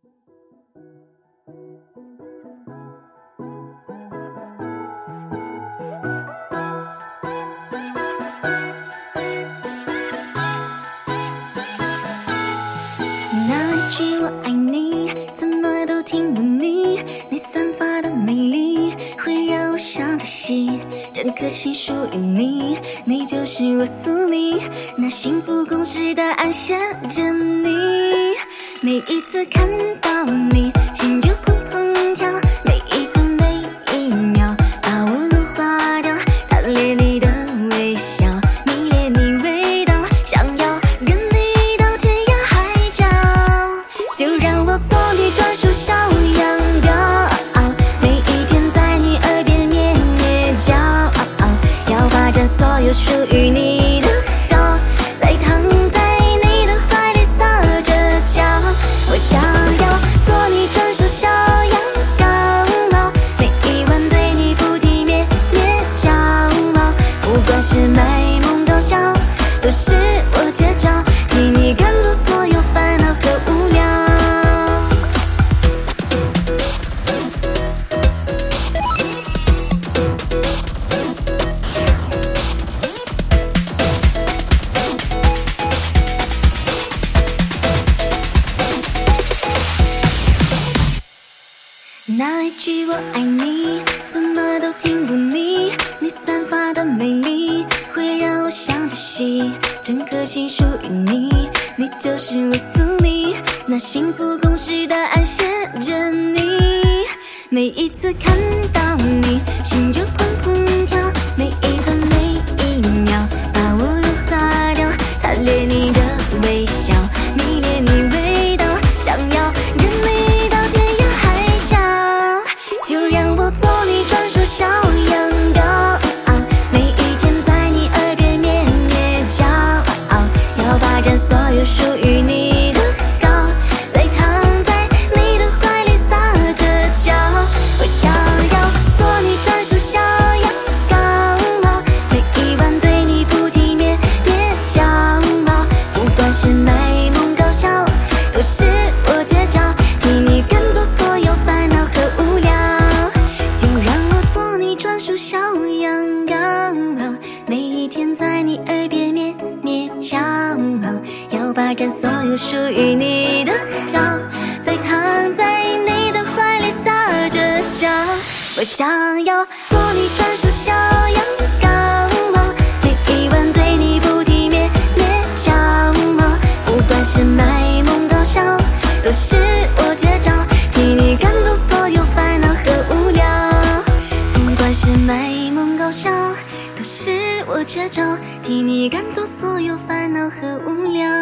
那一句我爱你，怎么都听不腻，你散发的美丽会让我想着戏，整颗心属于你，你就是我宿命，那幸福公式答案写着你，每一次看到你，心就砰砰跳，每一分每一秒把我融化掉，贪恋你的微笑，迷恋你味道，想要跟你到天涯海角，就让我做你专属小羊羔，每一天在你耳边面面骄傲，要霸占所有属于你的好，再躺在你的怀里撒着娇，我想要做你专属小羊羔，每一晚对你不体面面骄傲，不管是卖萌搞笑，都是我绝招，替你赶走所有烦恼和无聊。那一句我爱你，怎么都听不腻，你散发的美丽会让我想着戏，整颗心属于你，你就是我宿命，那幸福公式答案写着你，每一次看到你，心就砰砰跳，每一分每一秒把我融化掉，贪恋你的微笑，迷恋你味道，想要跟你到天涯海角，就让我做你专属小羊羔，每一天在你耳边面面骄傲，要霸占所有属于你的好，再躺在你的怀里撒着娇，我想要做你专属小羊羔，每一晚对你不体面面骄傲，不管是卖萌搞笑，都是我绝招，替你赶走所有烦恼和无聊，就让我做你专属小羊羔，每一天在你耳边面面骄傲，要霸占所有属于你的好，再躺在你的怀里撒着娇，我想要做你专属小羊羔，每一晚对你不体面面骄傲，不管是卖萌搞笑，都是我绝招，替你赶走所有烦恼和无聊，不管是卖萌搞笑，都是我绝招，替你赶走所有烦恼和无聊。